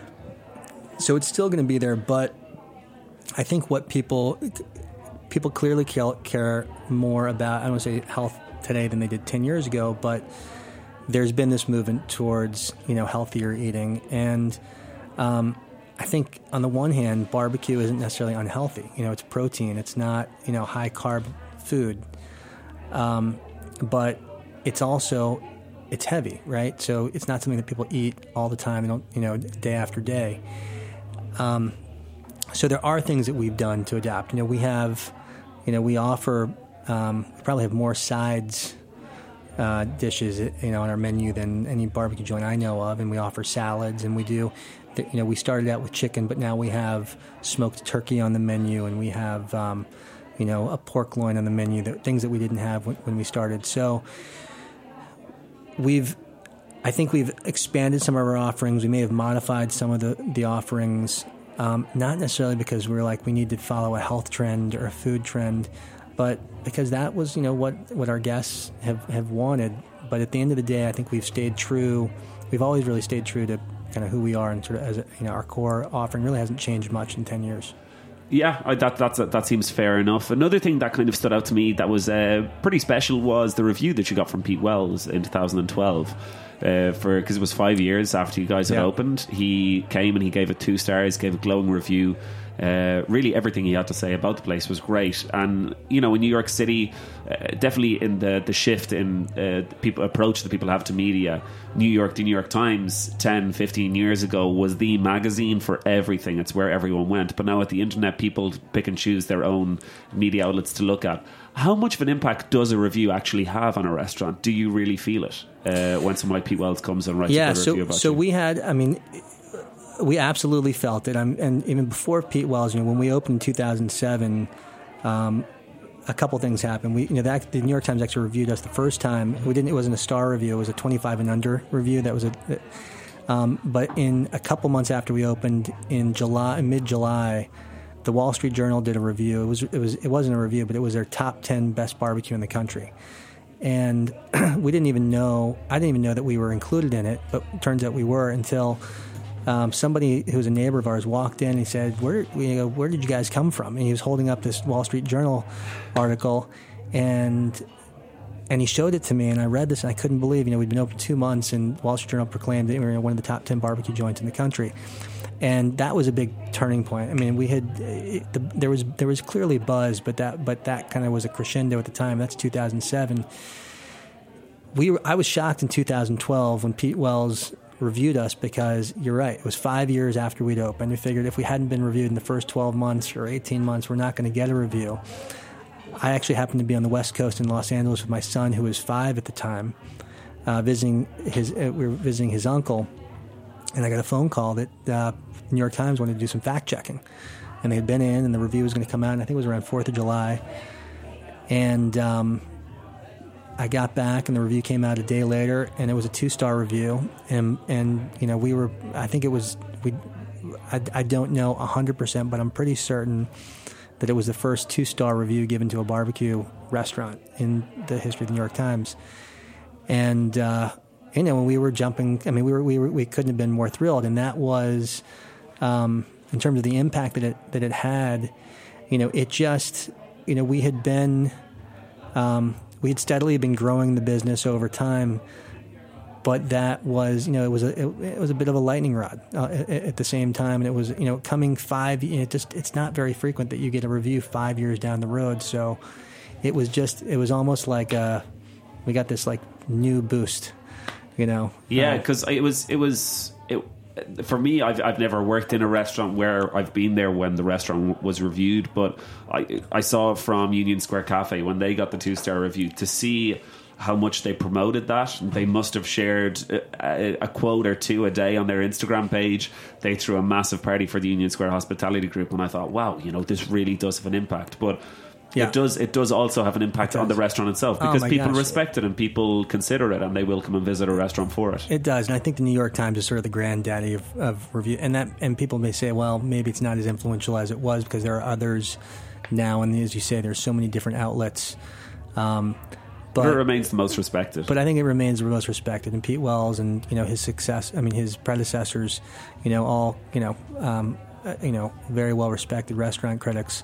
So it's still going to be there, but I think what people people clearly care more about, I don't want to say health today than they did ten years ago, but there's been this movement towards, you know, healthier eating. And um I think on the one hand, barbecue isn't necessarily unhealthy. You know, it's protein. It's not, you know, high carb food. Um, but it's also, it's heavy, right? So it's not something that people eat all the time, you know, you know day after day. Um, so there are things that we've done to adapt. You know, we have, you know, we offer, um, we probably have more sides uh, dishes, you know, on our menu than any barbecue joint I know of. And we offer salads, and we do. You know, we started out with chicken, but now we have smoked turkey on the menu, and we have, um, you know, a pork loin on the menu. That, things that we didn't have when, when we started. So we've, I think we've expanded some of our offerings. We may have modified some of the the offerings, um, not necessarily because we were like we need to follow a health trend or a food trend, but because that was, you know, what what our guests have have wanted. But at the end of the day, I think we've stayed true. We've always really stayed true to kind of who we are, and sort of as a, you know, our core offering really hasn't changed much in ten years. Yeah, I, that that's, that seems fair enough. Another thing that kind of stood out to me that was uh, pretty special was the review that you got from Pete Wells in two thousand twelve. uh, for because it was five years after you guys had Yeah. opened. He came and he gave it two stars, gave a glowing review. Uh, really, everything he had to say about the place was great. And you know, in New York City, uh, definitely in the the shift in uh, people approach that people have to media. New York, the New York Times, ten, fifteen years ago was the magazine for everything. It's where everyone went. But now at the internet, people pick and choose their own media outlets to look at. How much of an impact does a review actually have on a restaurant? Do you really feel it uh, when someone like Pete Wells comes and writes yeah, a good so, review about so you? we had, I mean, we absolutely felt it. I'm, and even before Pete Wells, you know, when we opened in two thousand seven, um, a couple things happened. We, you know, that, the New York Times actually reviewed us the first time. We didn't. It wasn't a star review. It was a twenty-five and under review. That was a. Um, but in a couple months after we opened, in July, mid July, the Wall Street Journal did a review. It was. It was. It wasn't a review, but it was their top ten best barbecue in the country. And we didn't even know. I didn't even know that we were included in it. But it turns out we were until. Um, somebody who was a neighbor of ours walked in and he said, where, you know, where did you guys come from? And he was holding up this Wall Street Journal article, and and he showed it to me, and I read this, and I couldn't believe, you know, we'd been open two months, and Wall Street Journal proclaimed that we were one of the top ten barbecue joints in the country. And that was a big turning point. I mean, we had it, the, there was there was clearly buzz, but that but that kind of was a crescendo at the time. That's two thousand seven. We were, I was shocked in two thousand twelve when Pete Wells reviewed us, because you're right, it was five years after we'd opened. We figured if we hadn't been reviewed in the first twelve months or eighteen months, we're not going to get a review. I actually happened to be on the West Coast in Los Angeles with my son, who was five at the time, uh, visiting his. Uh, we were visiting his uncle, and I got a phone call that uh, the New York Times wanted to do some fact checking, and they had been in, and the review was going to come out. And I think it was around Fourth of July, and um, I got back, and the review came out a day later, and it was a two-star review. And, and you know, we were, I think it was, we, I, I don't know one hundred percent, but I'm pretty certain that it was the first two-star review given to a barbecue restaurant in the history of the New York Times. And, uh, you know, when we were jumping, I mean, we were, we were, we couldn't have been more thrilled. And that was, um, in terms of the impact that it, that it had, you know, it just, you know, we had been, um, we had steadily been growing the business over time, but that was, you know, it was a it, it was a bit of a lightning rod uh, at, at the same time, and it was, you know, coming five. You know, it just it's not very frequent that you get a review five years down the road. So it was just it was almost like a, we got this like new boost, you know. Yeah, uh, because it was it was it. For me, I've I've never worked in a restaurant where I've been there when the restaurant was reviewed, but I I saw from Union Square Cafe when they got the two star review, to see how much they promoted that. They must have shared a, a quote or two a day on their Instagram page. They threw a massive party for the Union Square Hospitality Group, and I thought, wow, you know, this really does have an impact. But Yeah. it does it does also have an impact on the restaurant itself, because Oh my people gosh. respect it and people consider it, and they will come and visit a restaurant for it. It does, and I think the New York Times is sort of the granddaddy of, of review. And that, and people may say, well, maybe it's not as influential as it was because there are others now, and as you say, there's so many different outlets. Um, But but it remains the most respected. but I think it remains the most respected. And Pete Wells and you know his success, I mean his predecessors, you know all you know um, uh, you know very well respected restaurant critics.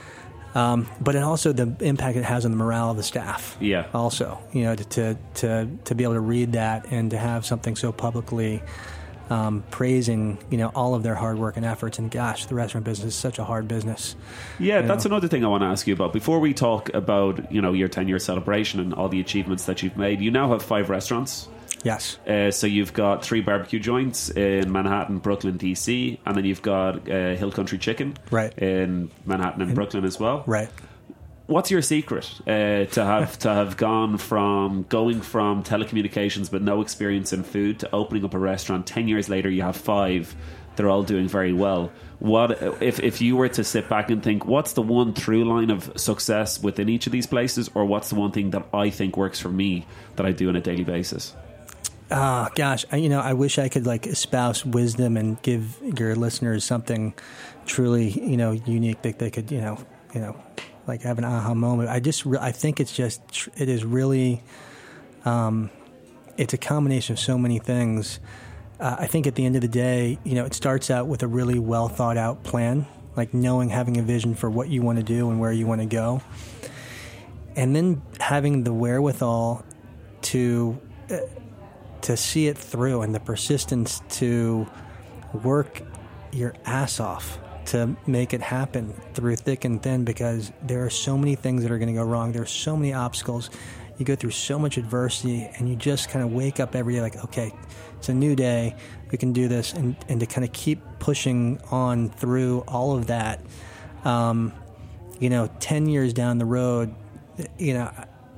Um, but it also the impact it has on the morale of the staff. Yeah. Also, you know, to to to, to be able to read that and to have something so publicly um, praising, you know, all of their hard work and efforts. And gosh, the restaurant business is such a hard business. Yeah, you that's know. another thing I want to ask you about. Before we talk about, you know, your ten-year celebration and all the achievements that you've made, you now have five restaurants. Yes. Uh, so you've got three barbecue joints in Manhattan, Brooklyn, D C, and then you've got uh, Hill Country Chicken Right. in Manhattan and Brooklyn as well. Right. What's your secret uh, to have to have gone from going from telecommunications but no experience in food to opening up a restaurant? Ten years later, you have five. They're all doing very well. What if if you were to sit back and think, what's the one through line of success within each of these places, or what's the one thing that I think works for me that I do on a daily basis? Oh, gosh. I, you know, I wish I could like espouse wisdom and give your listeners something truly, you know, unique that they could, you know, you know, like have an aha moment. I just, re- I think it's just, tr- it is really, um, it's a combination of so many things. Uh, I think at the end of the day, you know, it starts out with a really well thought out plan, like knowing, having a vision for what you want to do and where you want to go. And then having the wherewithal to, uh, to see it through and the persistence to work your ass off to make it happen through thick and thin, because there are so many things that are going to go wrong. There are so many obstacles. You go through so much adversity, and you just kind of wake up every day like, okay, it's a new day. We can do this. And, and to kind of keep pushing on through all of that, um, you know, ten years down the road, you know,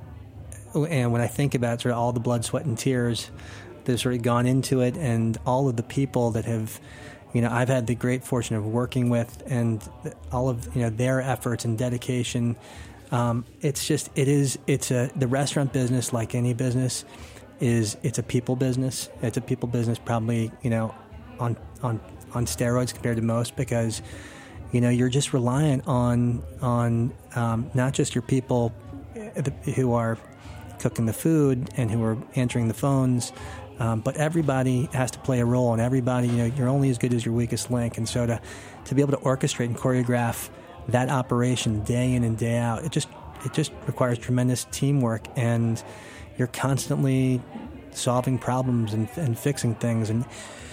and when I think about sort of all the blood, sweat, and tears that have sort of gone into it, and all of the people that have, you know, I've had the great fortune of working with, and all of, you know, their efforts and dedication. Um, it's just, it is, it's a, the restaurant business, like any business, is, it's a people business. It's a people business probably, you know, on, on, on steroids compared to most, because, you know, you're just reliant on, on, um, not just your people who are cooking the food and who are answering the phones, Um, but everybody has to play a role, and everybody, you know, you're only as good as your weakest link. And so to, to be able to orchestrate and choreograph that operation day in and day out, it just it just requires tremendous teamwork, and you're constantly solving problems and, and fixing things. And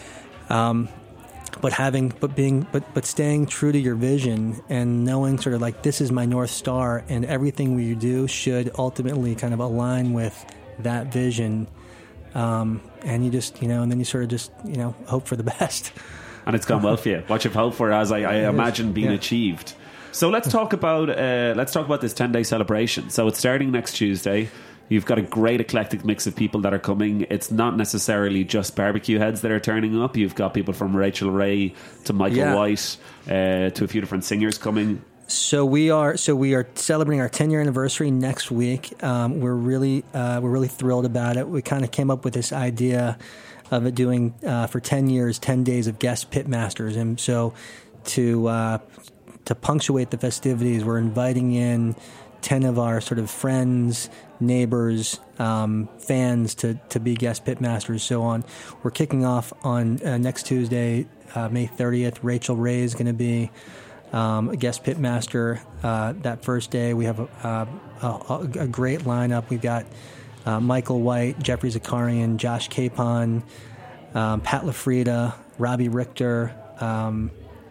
um, but having but being but but staying true to your vision and knowing sort of like, this is my North Star, and everything we do should ultimately kind of align with that vision. Um, and you just, you know, and then you sort of just, you know, hope for the best. And it's gone well for you. What you've hoped for, as I, I imagine, being yeah. achieved. So let's talk about uh, let's talk about this ten day celebration. So it's starting next Tuesday. You've got a great eclectic mix of people that are coming. It's not necessarily just barbecue heads that are turning up. You've got people from Rachel Ray to Michael yeah. White uh, to a few different singers coming. So we are so we are celebrating our ten year anniversary next week. Um, we're really uh, we're really thrilled about it. We kind of came up with this idea of it doing uh, for ten years, ten days of guest pitmasters, and so to uh, to punctuate the festivities, we're inviting in ten of our sort of friends, neighbors, um, fans to to be guest pitmasters. So on, we're kicking off on uh, next Tuesday, uh, May thirtieth. Rachel Ray is going to be Um, a guest pitmaster uh, that first day. We have a, a, a great lineup. We've got uh, Michael White, Jeffrey Zakarian, Josh Capon, um, Pat LaFrida, Robbie Richter, um,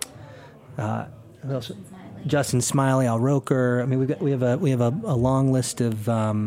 uh, who else? Justin Smiley, Al Roker. I mean, we've got, we have a we have a, a long list of, um,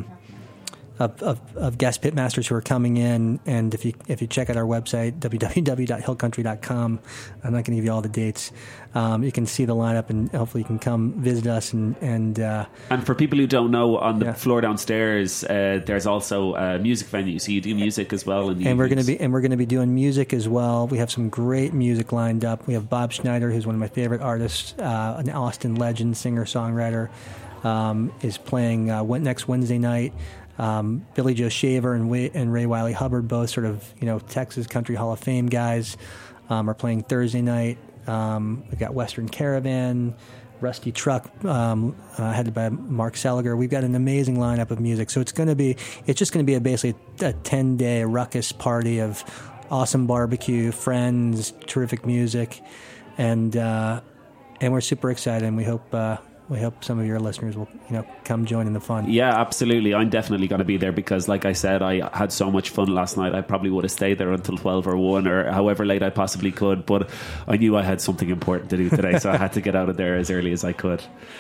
of, of of guest pitmasters who are coming in. And if you if you check out our website, w w w dot hill country dot com, I'm not going to give you all the dates. Um, you can see the lineup, and hopefully you can come visit us. And and, uh, and for people who don't know, on the yeah. floor downstairs, uh, there's also a music venue. So you do music as well. In the and evenings. we're going to be and we're going to be doing music as well. We have some great music lined up. We have Bob Schneider, who's one of my favorite artists, uh, an Austin legend, singer songwriter, um, is playing uh, next Wednesday night. Um, Billy Joe Shaver and, Way- and Ray Wiley Hubbard, both sort of, you know, Texas Country Hall of Fame guys, um, are playing Thursday night. Um, we've got Western Caravan, Rusty Truck, um, uh, headed by Mark Seliger. We've got an amazing lineup of music. So it's going to be, it's just going to be a basically a ten day ruckus party of awesome barbecue, friends, terrific music, and uh, and we're super excited. And we hope. Uh, We hope some of your listeners will, you know, come join in the fun. Yeah, absolutely. I'm definitely going to be there because, like I said, I had so much fun last night. I probably would have stayed there until twelve or one or however late I possibly could. But I knew I had something important to do today, so I had to get out of there as early as I could.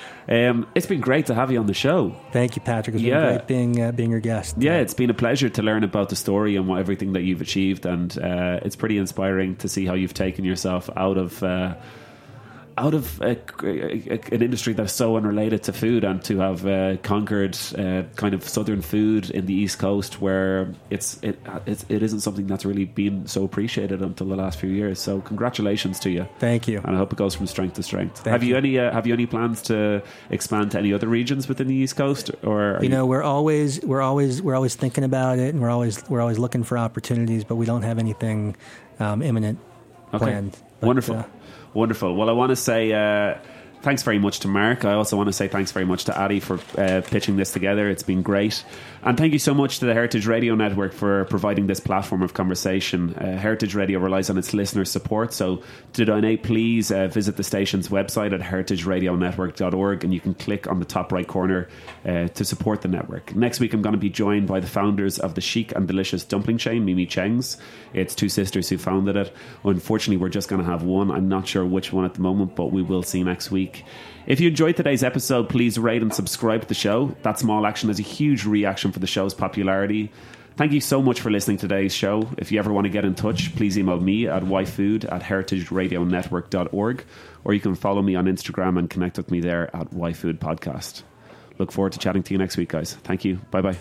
Um, it's been great to have you on the show. Thank you, Patrick. It's yeah. been great being uh, being your guest. Yeah, it's been a pleasure to learn about the story and what, everything that you've achieved, and uh, it's pretty inspiring to see how you've taken yourself out of. Uh, out of a, a, an industry that's so unrelated to food, and to have uh, conquered uh, kind of southern food in the East Coast, where it's it, it's it isn't something that's really been so appreciated until the last few years. So congratulations to you. Thank you. And I hope it goes from strength to strength. Thank have you, you. any uh, have you any plans to expand to any other regions within the East Coast, or you know you... we're always we're always we're always thinking about it, and we're always we're always looking for opportunities, but we don't have anything um, imminent okay. planned. But, Wonderful. Uh, Wonderful. Well, I want to say uh, Thanks very much to Mark. I also want to say thanks very much to Addy for uh, pitching this together. It's been great. And thank you so much to the Heritage Radio Network for providing this platform of conversation. Uh, Heritage Radio relies on its listeners' support, so to donate, please uh, visit the station's website at heritage radio network dot org, and you can click on the top right corner uh, to support the network. Next week I'm going to be joined by the founders of the chic and delicious dumpling chain, Mimi Cheng's. It's two sisters who founded it. Unfortunately, we're just going to have one. I'm not sure which one at the moment, but we will see next week. If you enjoyed today's episode, please rate and subscribe to the show. That small action has a huge reaction for the show's popularity. Thank you so much for listening to today's show. If you ever want to get in touch, please email me at yfood at heritage radio network dot org, or you can follow me on Instagram and connect with me there at yfoodpodcast. Look forward to chatting to you next week, guys. Thank you. Bye-bye.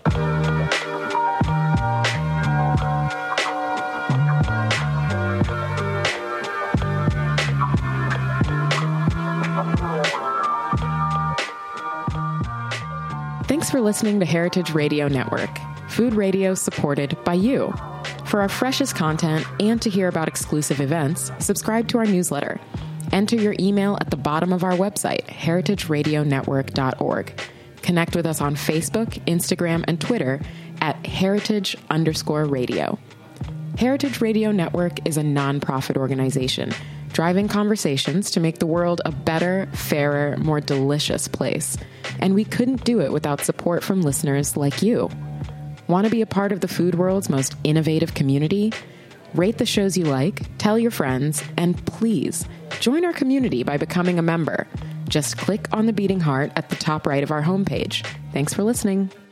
Thanks for listening to Heritage Radio Network, food radio supported by you. For our freshest content and to hear about exclusive events, subscribe to our newsletter. Enter your email at the bottom of our website, heritage radio network dot org. Connect with us on Facebook, Instagram, and Twitter at heritage underscore radio. Heritage Radio Network is a nonprofit organization driving conversations to make the world a better, fairer, more delicious place. And we couldn't do it without support from listeners like you. Want to be a part of the food world's most innovative community? Rate the shows you like, tell your friends, and please join our community by becoming a member. Just click on the beating heart at the top right of our homepage. Thanks for listening.